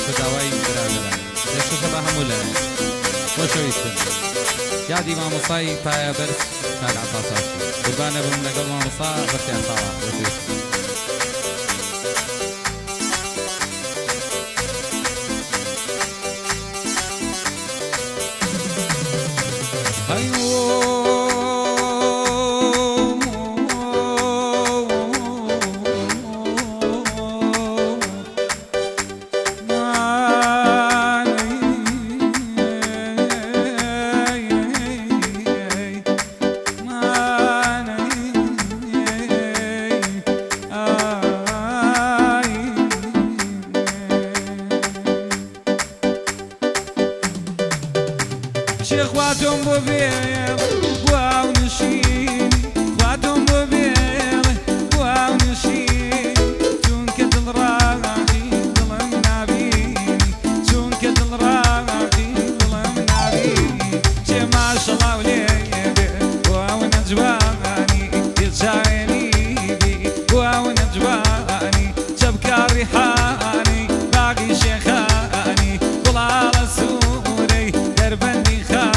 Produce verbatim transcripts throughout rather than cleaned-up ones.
داوای برادران دەشتە شەبە هەموو لە خۆشەویستن یادی مامۆسای پایە بەرز کاک عەباس قوربانە بم لەگەڵ مامۆسا بەختیار ساڵا خۆشەویستن خواتم بۆ بێڵ واو نشین خواتم بۆ بێڵ واو نشین چونکە دڵڕاقی دڵم نابینی چونکە دڵڕاقی دڵم نابینی چێ ماشەڵاو لێ بێ واو نەجوانی یەچاوێنی بی واو نەجوانی چەبکە ڕیحانی باقی شێخانی گوڵاڵە سوورەی دەربەندی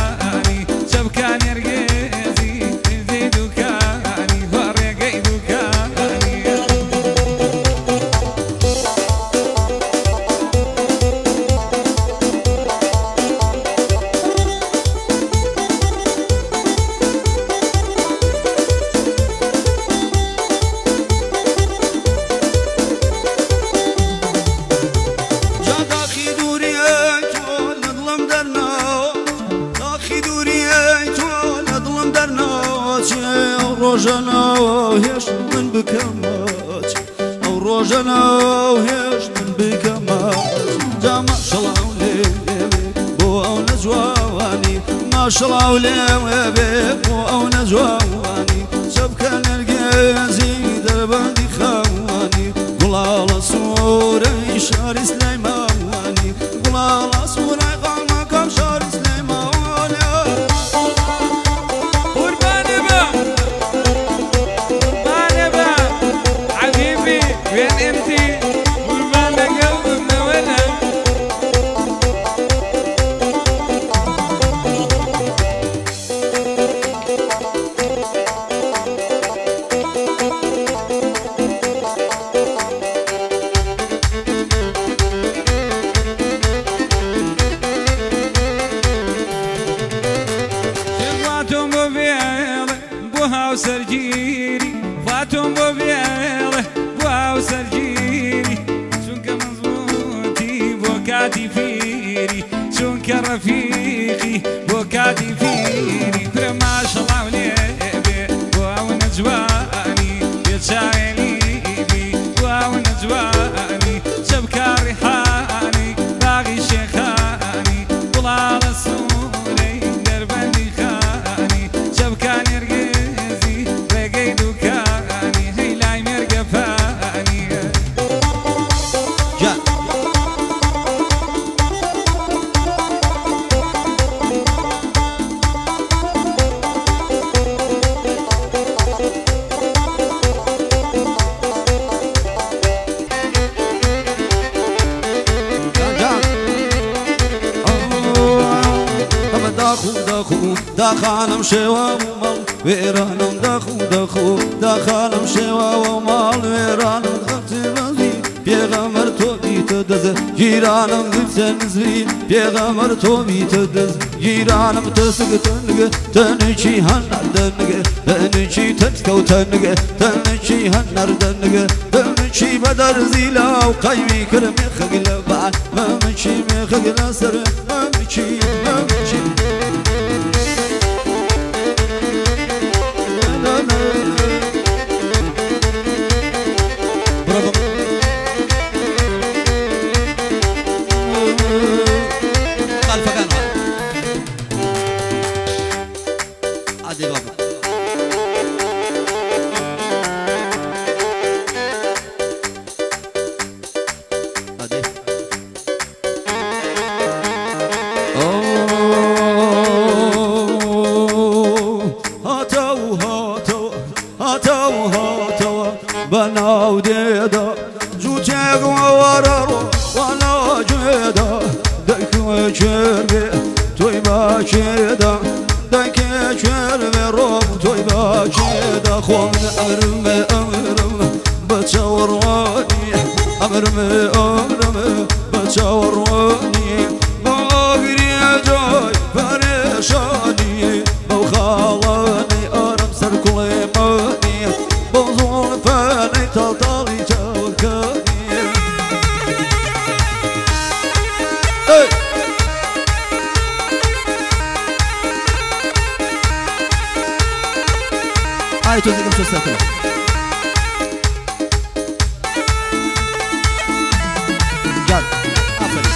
ڕۆژەنەوە هێش من بکەمەچ ئەو ڕۆژەنەوە هێش من بکەمەچ جا ماشەڵاو لێوێ بۆ ئەو نەجوانی ماشەڵاو لێوێ بێ بۆ ئەو نەجوانی چەبکە نەرگێزی دەربەندی خاوانی گوڵاڵە سوورەی شاری سلەیمانی گوڵاڵە سوورەی قامەکەم شاری سلەیمانی سەرگیری خواتم بۆ بێڵێ واو سەرگیری چونکە مەزبوطی بۆ کاتی پیری چونکە ڕەفیقی بۆ کاتی پیری کورە ماشەڵاو لێ بێ واو نەجوانی یەچاوێنی بی واو نەجوانی چەبکە ڕیحانی باقی شێخانی گوڵاڵە سوورەی دەربەندی خانی چەبکە نێرگێ داخانم شێوە و ماڵ وێرانم داخو داخو داخانم شێوە و ماڵ وێرانم خەڵکی ڕەزی پێغەمبەر تۆ بیتە دەست گیرانم گرتە نزری پێغەمبەر تۆ بیتە دەست گیرانم تەسگە تەنگە تەنکی هەنار دەنگە تەنکی تەنکەوتە نگە تەنکی هەنار دەنگە تەنکی بەدەرزی لاو قەیمی کرد مێخەگ لە بان مەمکی مێخەگ لەسەر مەمکی مەمکی باكيدا دايكي كير بروم توي باكيدا خوان أمرم أمرم بتشاوروني أمرم أمرم بتشاوروني باقري جاي بريشاني بوخالاني أرم سر كل ماني بوزون فاني تطالي جاوكاني هاي توزيكم شو ساكنة جاد آفرين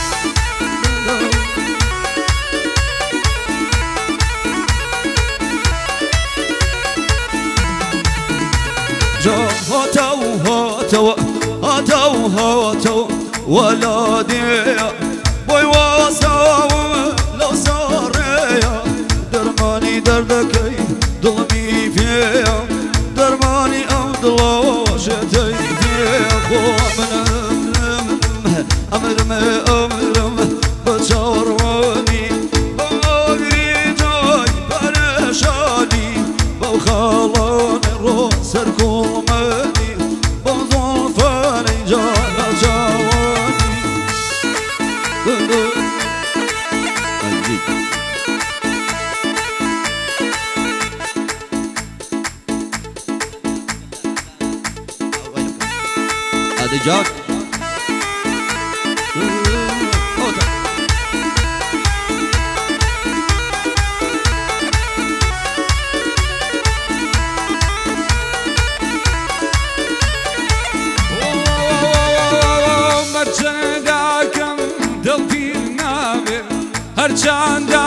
جو هاتو هاتو هاتو هاتو ولادي بوي واساو لو ساريا درماني دردكي ظلمي فيها درماني أو ضلاشتي فيها خو أمرم أمرم بتشاوروني باقري جاي برشاني بوخالاني رو سر كل ماني بوزون فاني جاي جاواني هذا جاك مرجان داكم دل بير نابر هرجان